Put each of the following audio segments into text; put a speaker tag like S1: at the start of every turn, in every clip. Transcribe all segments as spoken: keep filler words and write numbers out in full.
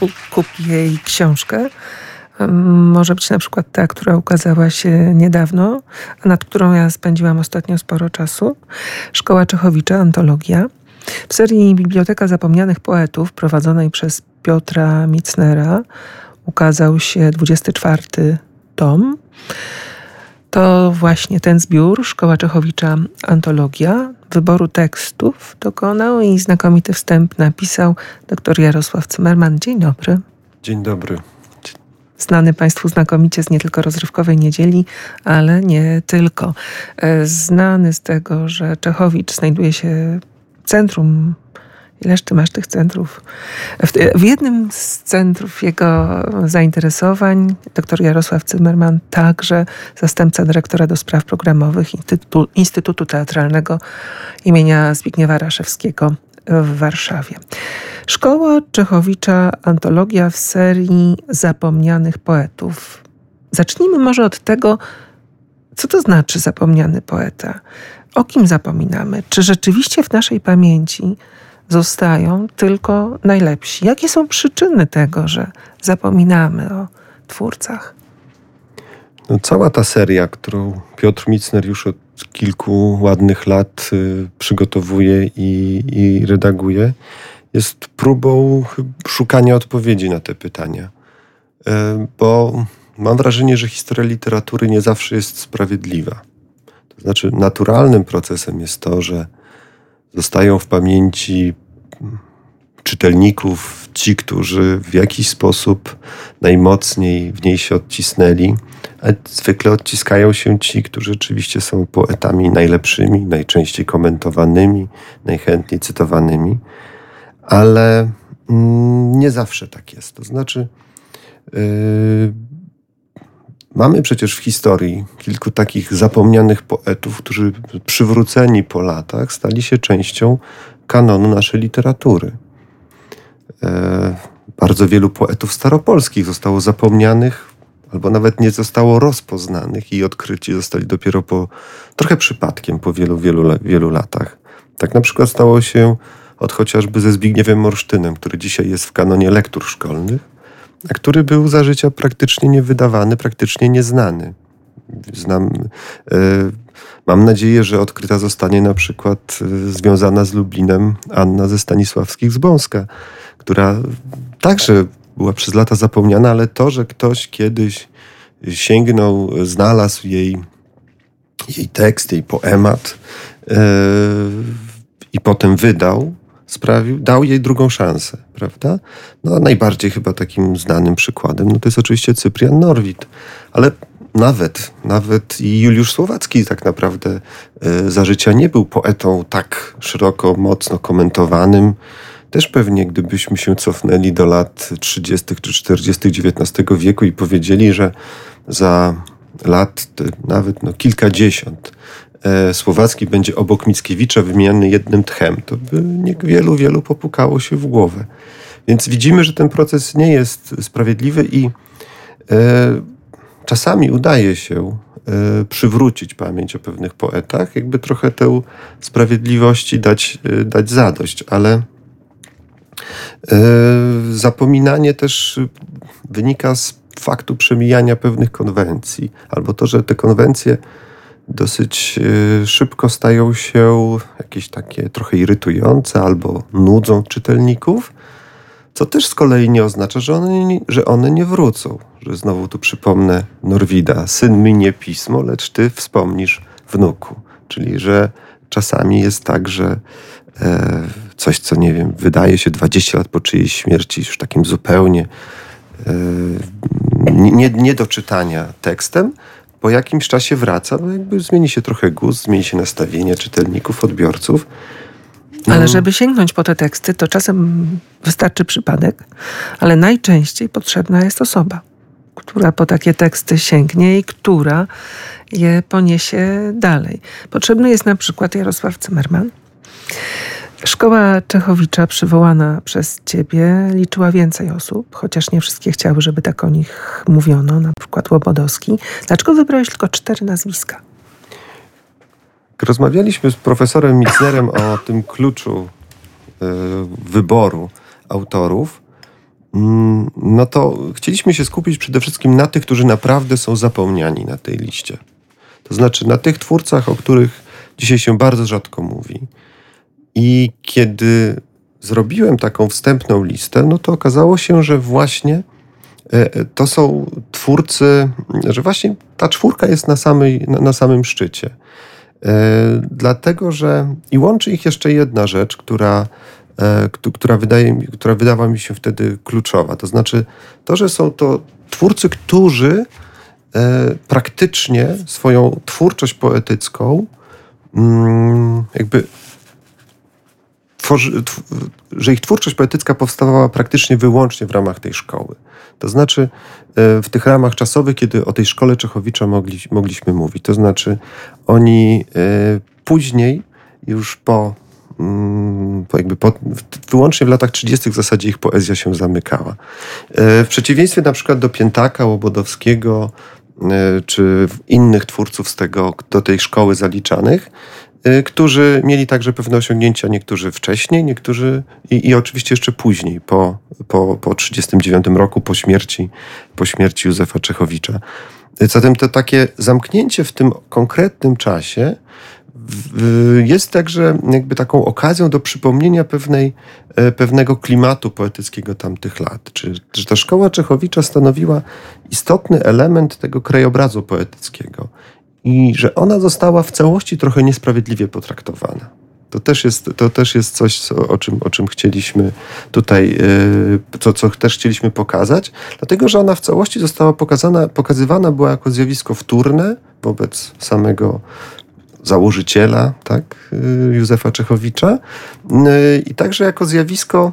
S1: kup jej książkę. Może być na przykład ta, która ukazała się niedawno, a nad którą ja spędziłam ostatnio sporo czasu. Szkoła Czechowicza, antologia. W serii Biblioteka Zapomnianych Poetów, prowadzonej przez Piotra Micnera, ukazał się dwudziesty czwarty tom. To właśnie ten zbiór, Szkoła Czechowicza, antologia. Wyboru tekstów dokonał i znakomity wstęp napisał dr Jarosław Cymmerman. Dzień dobry.
S2: Dzień dobry.
S1: Znany Państwu znakomicie z nie tylko Rozrywkowej Niedzieli, ale nie tylko. Znany z tego, że Czechowicz znajduje się w centrum. Ileż ty masz tych centrów? W, w jednym z centrów jego zainteresowań dr Jarosław Cymmerman, także zastępca dyrektora do spraw programowych Instytutu, Instytutu Teatralnego imienia Zbigniewa Raszewskiego w Warszawie. Szkoła Czechowicza, antologia w serii Zapomnianych Poetów. Zacznijmy może od tego, co to znaczy zapomniany poeta. O kim zapominamy? Czy rzeczywiście w naszej pamięci zostają tylko najlepsi? Jakie są przyczyny tego, że zapominamy o twórcach?
S2: No, cała ta seria, którą Piotr Micner już od kilku ładnych lat y, przygotowuje i, i redaguje, jest próbą szukania odpowiedzi na te pytania. Y, bo mam wrażenie, że historia literatury nie zawsze jest sprawiedliwa. To znaczy, naturalnym procesem jest to, że zostają w pamięci czytelników ci, którzy w jakiś sposób najmocniej w niej się odcisnęli, a zwykle odciskają się ci, którzy rzeczywiście są poetami najlepszymi, najczęściej komentowanymi, najchętniej cytowanymi, ale mm, nie zawsze tak jest. To znaczy yy, mamy przecież w historii kilku takich zapomnianych poetów, którzy przywróceni po latach stali się częścią kanonu naszej literatury. E, bardzo wielu poetów staropolskich zostało zapomnianych, albo nawet nie zostało rozpoznanych i odkryci zostali dopiero po, trochę przypadkiem, po wielu, wielu, wielu latach. Tak na przykład stało się od chociażby ze Zbigniewem Morsztynem, który dzisiaj jest w kanonie lektur szkolnych, a który był za życia praktycznie niewydawany, praktycznie nieznany. Znam, e, mam nadzieję, że odkryta zostanie na przykład e, związana z Lublinem Anna ze Stanisławskich z Bąska, która także była przez lata zapomniana, ale to, że ktoś kiedyś sięgnął, znalazł jej, jej tekst, jej poemat e, i potem wydał, sprawił, dał jej drugą szansę, prawda? No a najbardziej chyba takim znanym przykładem, no to jest oczywiście Cyprian Norwid, ale nawet, nawet i Juliusz Słowacki tak naprawdę y, za życia nie był poetą tak szeroko, mocno komentowanym. Też pewnie gdybyśmy się cofnęli do lat trzydziestych czy czterdziestych dziewiętnastego wieku i powiedzieli, że za lat nawet no, kilkadziesiąt Słowacki będzie obok Mickiewicza wymieniany jednym tchem, to by nie wielu, wielu popukało się w głowę. Więc widzimy, że ten proces nie jest sprawiedliwy i e, czasami udaje się e, przywrócić pamięć o pewnych poetach, jakby trochę tę sprawiedliwości dać, e, dać zadość, ale e, zapominanie też wynika z faktu przemijania pewnych konwencji, albo to, że te konwencje dosyć y, szybko stają się jakieś takie trochę irytujące albo nudzą czytelników, co też z kolei nie oznacza, że one nie, że one nie wrócą. Że znowu tu przypomnę Norwida. Syn minie pismo, lecz ty wspomnisz wnuku. Czyli, że czasami jest tak, że e, coś, co nie wiem, wydaje się dwadzieścia lat po czyjejś śmierci już takim zupełnie e, nie, nie do czytania tekstem, po jakimś czasie wraca, bo jakby zmieni się trochę gust, zmieni się nastawienie czytelników, odbiorców. No.
S1: Ale żeby sięgnąć po te teksty, to czasem wystarczy przypadek, ale najczęściej potrzebna jest osoba, która po takie teksty sięgnie i która je poniesie dalej. Potrzebny jest na przykład Jarosław Cymmerman. Szkoła Czechowicza, przywołana przez ciebie, liczyła więcej osób, chociaż nie wszystkie chciały, żeby tak o nich mówiono, na przykład Łobodowski. Dlaczego wybrałeś tylko cztery nazwiska?
S2: Rozmawialiśmy z profesorem Micnerem o tym kluczu y, wyboru autorów. no to chcieliśmy się skupić przede wszystkim na tych, którzy naprawdę są zapomniani na tej liście. To znaczy na tych twórcach, o których dzisiaj się bardzo rzadko mówi. I kiedy zrobiłem taką wstępną listę, no to okazało się, że właśnie to są twórcy, że właśnie ta czwórka jest na, samej, na, na samym szczycie. Dlatego, że i łączy ich jeszcze jedna rzecz, która która, wydaje, która wydawała mi się wtedy kluczowa. To znaczy to, że są to twórcy, którzy e, praktycznie swoją twórczość poetycką mm, jakby tworzy, tw, że ich twórczość poetycka powstawała praktycznie wyłącznie w ramach tej szkoły. To znaczy e, w tych ramach czasowych, kiedy o tej szkole Czechowicza mogli, mogliśmy mówić. To znaczy oni e, później już po jakby po, wyłącznie w latach trzydziestych w zasadzie ich poezja się zamykała. W przeciwieństwie na przykład do Piętaka, Łobodowskiego czy innych twórców z tego, do tej szkoły zaliczanych, którzy mieli także pewne osiągnięcia, niektórzy wcześniej, niektórzy i, i oczywiście jeszcze później, po, po, po trzydziestym dziewiątym roku, po śmierci, po śmierci Józefa Czechowicza. Zatem to takie zamknięcie w tym konkretnym czasie jest także jakby taką okazją do przypomnienia pewnej, pewnego klimatu poetyckiego tamtych lat. Czy, że ta szkoła Czechowicza stanowiła istotny element tego krajobrazu poetyckiego i że ona została w całości trochę niesprawiedliwie potraktowana. To też jest, to też jest coś, co, o, czym, o czym chcieliśmy tutaj, co, co też chcieliśmy pokazać, dlatego że ona w całości została pokazana, pokazywana była jako zjawisko wtórne wobec samego założyciela, tak, Józefa Czechowicza, i także jako zjawisko,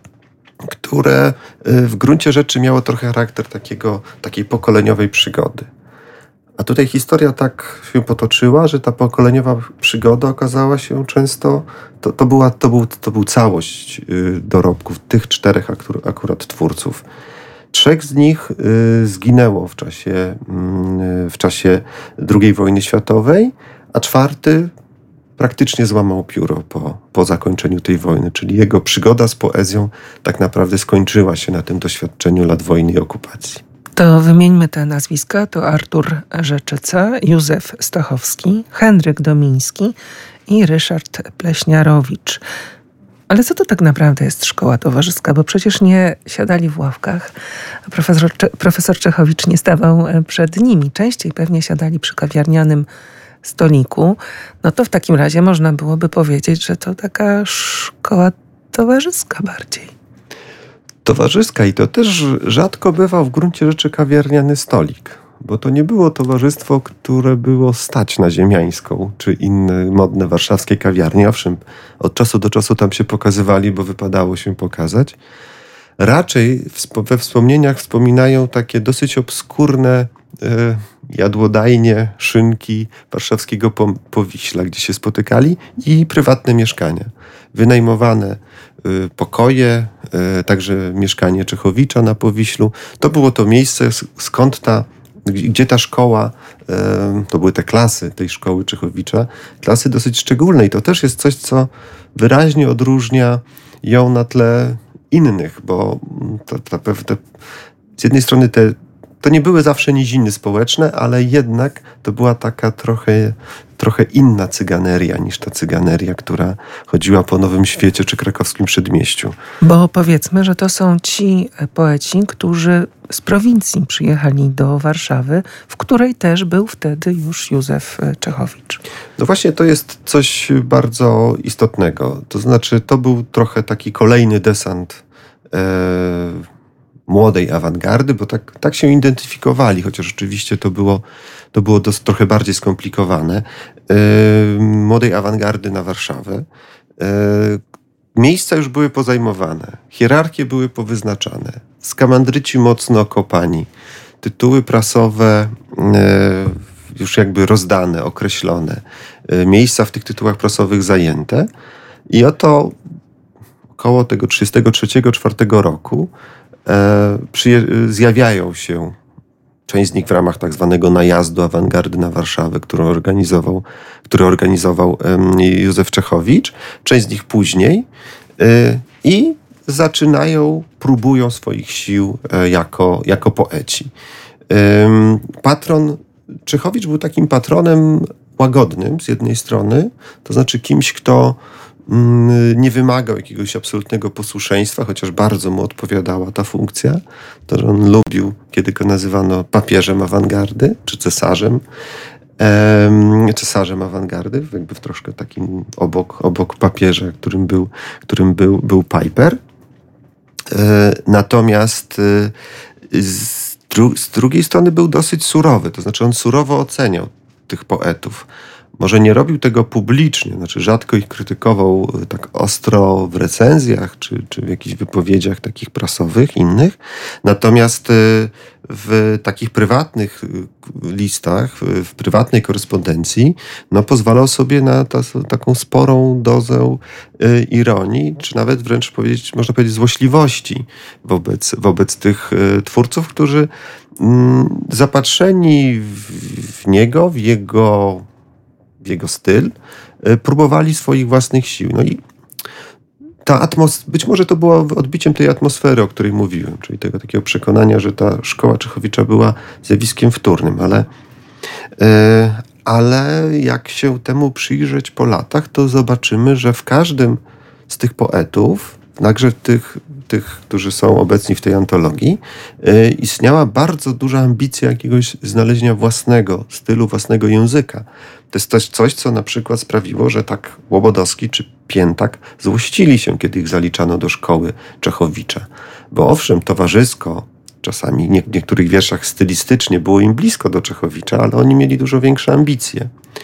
S2: które w gruncie rzeczy miało trochę charakter takiego, takiej pokoleniowej przygody. A tutaj historia tak się potoczyła, że ta pokoleniowa przygoda okazała się często, to, to, była, to, był, to był całość dorobków tych czterech akurat twórców. Trzech z nich zginęło w czasie, w czasie drugiej wojny światowej, a czwarty praktycznie złamał pióro po, po zakończeniu tej wojny, czyli jego przygoda z poezją tak naprawdę skończyła się na tym doświadczeniu lat wojny i okupacji.
S1: To wymieńmy te nazwiska. To Artur Rzeczyca, Józef Stachowski, Henryk Domiński i Ryszard Pleśniarowicz. Ale co to tak naprawdę jest szkoła towarzyska? Bo przecież nie siadali w ławkach. Profesor, profesor Czechowicz nie stawał przed nimi. Częściej pewnie siadali przy kawiarnianym stoliku. No to w takim razie można byłoby powiedzieć, że to taka szkoła towarzyska bardziej.
S2: Towarzyska i to też rzadko bywał w gruncie rzeczy kawiarniany stolik, bo to nie było towarzystwo, które było stać na Ziemiańską czy inne modne warszawskie kawiarnie. Owszem, od czasu do czasu tam się pokazywali, bo wypadało się pokazać. Raczej we wspomnieniach wspominają takie dosyć obskurne e, jadłodajnie, szynki warszawskiego Powiśla, gdzie się spotykali, i prywatne mieszkania. Wynajmowane y, pokoje, y, także mieszkanie Czechowicza na Powiślu. To było to miejsce, skąd ta, gdzie ta szkoła, y, to były te klasy tej szkoły Czechowicza, klasy dosyć szczególne. I to też jest coś, co wyraźnie odróżnia ją na tle innych, bo to, to, to, z jednej strony te To nie były zawsze niziny społeczne, ale jednak to była taka trochę, trochę inna cyganeria niż ta cyganeria, która chodziła po Nowym Świecie czy krakowskim Przedmieściu.
S1: Bo powiedzmy, że to są ci poeci, którzy z prowincji przyjechali do Warszawy, w której też był wtedy już Józef Czechowicz.
S2: No właśnie to jest coś bardzo istotnego. To znaczy to był trochę taki kolejny desant e, młodej awangardy, bo tak, tak się identyfikowali, chociaż oczywiście to było, to było dos, trochę bardziej skomplikowane. Yy, młodej awangardy na Warszawę. Yy, miejsca już były pozajmowane, hierarchie były powyznaczane, skamandryci mocno okopani, tytuły prasowe yy, już jakby rozdane, określone, yy, miejsca w tych tytułach prasowych zajęte. I oto około tego trzydziestego trzeciego czwartego roku E, przyje- zjawiają się, część z nich w ramach tak zwanego najazdu awangardy na Warszawę, którą organizował, który organizował e, Józef Czechowicz, część z nich później e, i zaczynają, próbują swoich sił jako, jako poeci. Patron Czechowicz był takim patronem łagodnym z jednej strony, to znaczy kimś, kto nie wymagał jakiegoś absolutnego posłuszeństwa, chociaż bardzo mu odpowiadała ta funkcja. To, że on lubił, kiedy go nazywano papieżem awangardy, czy cesarzem, em, cesarzem awangardy, jakby w troszkę takim obok, obok papieża, którym był, którym był, był Piper. E, natomiast e, z, dru- z drugiej strony był dosyć surowy, to znaczy on surowo oceniał tych poetów. Może nie robił tego publicznie, znaczy rzadko ich krytykował tak ostro w recenzjach, czy, czy w jakichś wypowiedziach takich prasowych, innych. Natomiast w takich prywatnych listach, w prywatnej korespondencji, no pozwalał sobie na ta, taką sporą dozę ironii, czy nawet wręcz powiedzieć, można powiedzieć złośliwości wobec, wobec tych twórców, którzy zapatrzeni w, w niego, w jego w jego styl, próbowali swoich własnych sił. No i ta atmos- być może to było odbiciem tej atmosfery, o której mówiłem, czyli tego takiego przekonania, że ta szkoła Czechowicza była zjawiskiem wtórnym, ale, yy, ale jak się temu przyjrzeć po latach, to zobaczymy, że w każdym z tych poetów, także tych, tych, którzy są obecni w tej antologii, yy, istniała bardzo duża ambicja jakiegoś znalezienia własnego stylu, własnego języka. To jest też coś, co na przykład sprawiło, że tak Łobodowski czy Piętak złościli się, kiedy ich zaliczano do szkoły Czechowicza. Bo owszem, towarzysko, czasami nie, w niektórych wierszach stylistycznie było im blisko do Czechowicza, ale oni mieli dużo większe ambicje.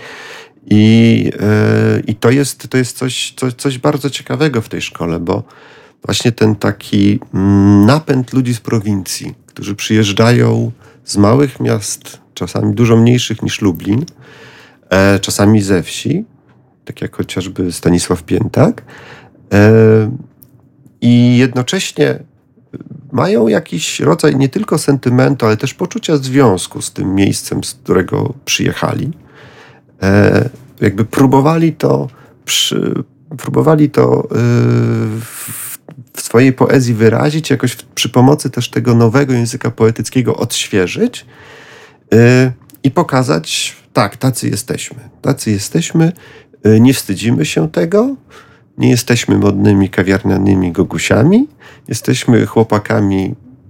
S2: I, yy, i to jest, to jest coś, coś, coś bardzo ciekawego w tej szkole, bo właśnie ten taki napęd ludzi z prowincji, którzy przyjeżdżają z małych miast, czasami dużo mniejszych niż Lublin, e, czasami ze wsi, tak jak chociażby Stanisław Piętak, e, i jednocześnie mają jakiś rodzaj nie tylko sentymentu, ale też poczucia związku z tym miejscem, z którego przyjechali. E, jakby próbowali to, przy, próbowali to e, w, w swojej poezji wyrazić, jakoś w, przy pomocy też tego nowego języka poetyckiego odświeżyć e, i pokazać, tak, tacy jesteśmy. Tacy jesteśmy, e, nie wstydzimy się tego, nie jesteśmy modnymi kawiarnianymi gogusiami, jesteśmy chłopakami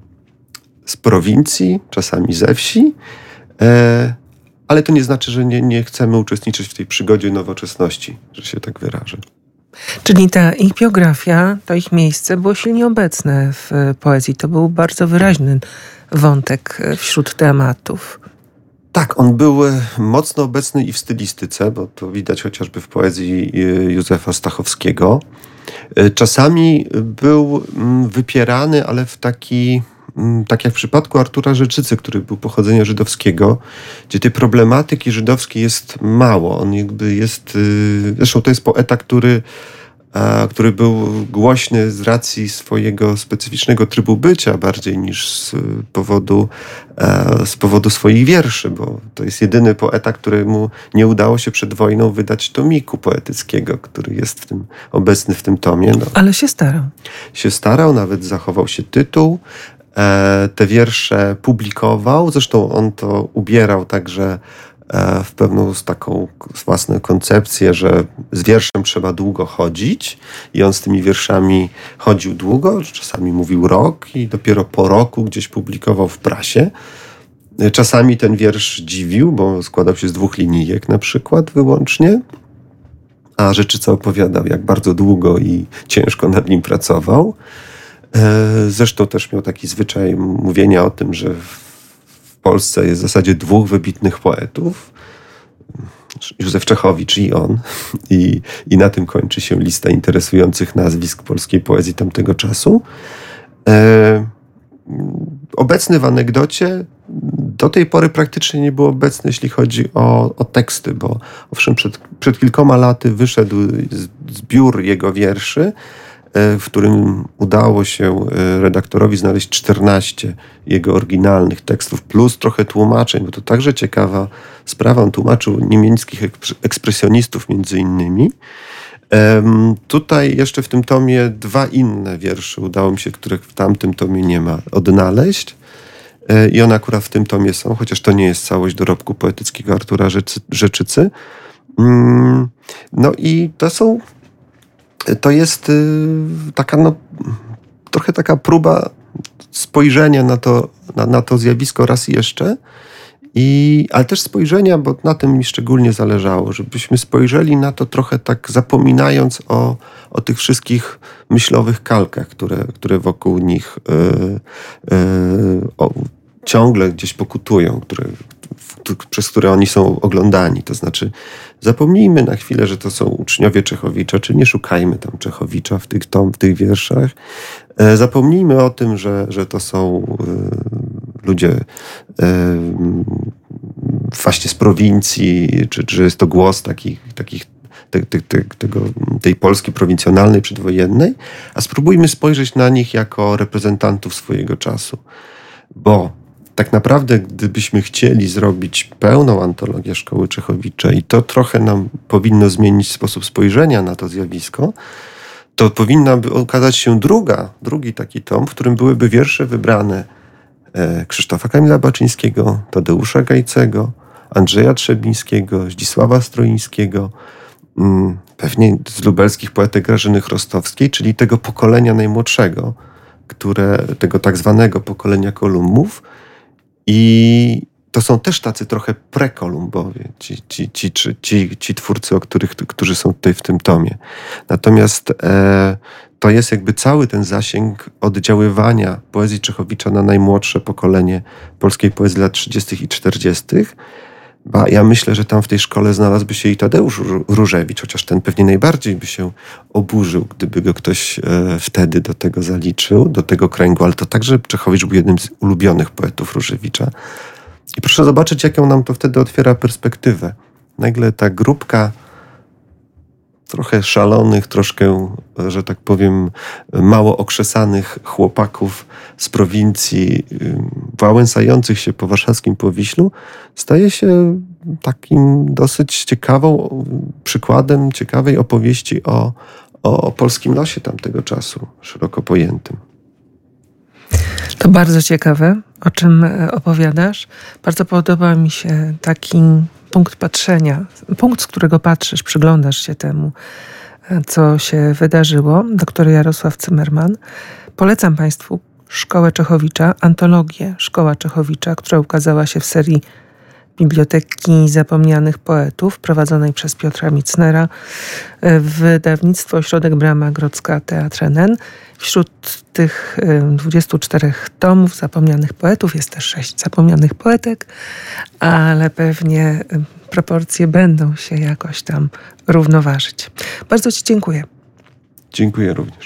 S2: z prowincji, czasami ze wsi, e, ale to nie znaczy, że nie, nie chcemy uczestniczyć w tej przygodzie nowoczesności, że się tak wyrażę.
S1: Czyli ta ich biografia, to ich miejsce było silnie obecne w poezji. To był bardzo wyraźny wątek wśród tematów.
S2: Tak, on był mocno obecny i w stylistyce, bo to widać chociażby w poezji Józefa Stachowskiego. Czasami był wypierany, ale w taki, tak jak w przypadku Artura Rzeczycy, który był pochodzenia żydowskiego, gdzie tej problematyki żydowskiej jest mało. On jakby jest, zresztą to jest poeta, który który był głośny z racji swojego specyficznego trybu bycia bardziej niż z powodu, z powodu swoich wierszy, bo to jest jedyny poeta, któremu nie udało się przed wojną wydać tomiku poetyckiego, który jest w tym, obecny w tym tomie. No,
S1: ale się starał.
S2: Się starał, nawet zachował się tytuł. Te wiersze publikował, zresztą on to ubierał także w pewną taką własną koncepcję, że z wierszem trzeba długo chodzić i on z tymi wierszami chodził długo, czasami mówił rok i dopiero po roku gdzieś publikował w prasie. Czasami ten wiersz dziwił, bo składał się z dwóch linijek na przykład wyłącznie, a Rzeczyca opowiadał, jak bardzo długo i ciężko nad nim pracował. Zresztą też miał taki zwyczaj mówienia o tym, że w Polsce jest w zasadzie dwóch wybitnych poetów. Józef Czechowicz i on. I, I na tym kończy się lista interesujących nazwisk polskiej poezji tamtego czasu. E, obecny w anegdocie do tej pory praktycznie nie był obecny, jeśli chodzi o, o teksty, bo owszem, przed, przed kilkoma laty wyszedł zbiór jego wierszy, w którym udało się redaktorowi znaleźć czternaście jego oryginalnych tekstów, plus trochę tłumaczeń, bo to także ciekawa sprawa. On tłumaczył niemieckich ekspresjonistów między innymi. Um, tutaj jeszcze w tym tomie dwa inne wiersze udało mi się, których w tamtym tomie nie ma, odnaleźć. E, I one akurat w tym tomie są, chociaż to nie jest całość dorobku poetyckiego Artura Rzeczy, Rzeczycy. Um, no i to są, to jest y, taka no, trochę taka próba spojrzenia na to, na, na to zjawisko raz jeszcze. I, ale też spojrzenia, bo na tym mi szczególnie zależało, żebyśmy spojrzeli na to trochę tak zapominając o, o tych wszystkich myślowych kalkach, które, które wokół nich yy, yy, o, ciągle gdzieś pokutują, które, w, przez które oni są oglądani. To znaczy zapomnijmy na chwilę, że to są uczniowie Czechowicza, czy nie szukajmy tam Czechowicza w tych, tom, w tych wierszach. E, zapomnijmy o tym, że, że to są e, ludzie e, właśnie z prowincji, czy, czy jest to głos takich, takich te, te, te, tego, tej Polski prowincjonalnej, przedwojennej, a spróbujmy spojrzeć na nich jako reprezentantów swojego czasu. Bo tak naprawdę, gdybyśmy chcieli zrobić pełną antologię szkoły Czechowicza i to trochę nam powinno zmienić sposób spojrzenia na to zjawisko, to powinna by ukazać się druga, drugi taki tom, w którym byłyby wiersze wybrane e, Krzysztofa Kamila Baczyńskiego, Tadeusza Gajcego, Andrzeja Trzebińskiego, Zdzisława Stroińskiego, mm, pewnie z lubelskich poetek Grażyny Chrostowskiej, czyli tego pokolenia najmłodszego, które, tego tak zwanego pokolenia Kolumbów. I to są też tacy trochę prekolumbowie, ci, ci, ci, ci, ci, ci twórcy, o których, którzy są tutaj w tym tomie. Natomiast e, to jest jakby cały ten zasięg oddziaływania poezji Czechowicza na najmłodsze pokolenie polskiej poezji lat trzydziestych i czterdziestych. Ba, ja myślę, że tam w tej szkole znalazłby się i Tadeusz Różewicz, chociaż ten pewnie najbardziej by się oburzył, gdyby go ktoś e, wtedy do tego zaliczył, do tego kręgu, ale to także Czechowicz był jednym z ulubionych poetów Różewicza. I proszę zobaczyć, jaką nam to wtedy otwiera perspektywę. Nagle ta grupka trochę szalonych, troszkę, że tak powiem, mało okrzesanych chłopaków z prowincji, wałęsających się po warszawskim Powiślu, staje się takim dosyć ciekawą przykładem ciekawej opowieści o, o, o polskim losie tamtego czasu, szeroko pojętym.
S1: To bardzo ciekawe, o czym opowiadasz. Bardzo podoba mi się taki punkt patrzenia, punkt, z którego patrzysz, przyglądasz się temu, co się wydarzyło. Doktor Jarosław Cymmerman. Polecam Państwu Szkołę Czechowicza, antologię Szkoła Czechowicza, która ukazała się w serii Biblioteki Zapomnianych Poetów, prowadzonej przez Piotra Micnera, wydawnictwo Ośrodek Brama Grodzka Teatr N N. Wśród tych dwudziestu czterech tomów zapomnianych poetów jest też sześć zapomnianych poetek, ale pewnie proporcje będą się jakoś tam równoważyć. Bardzo Ci dziękuję.
S2: Dziękuję również.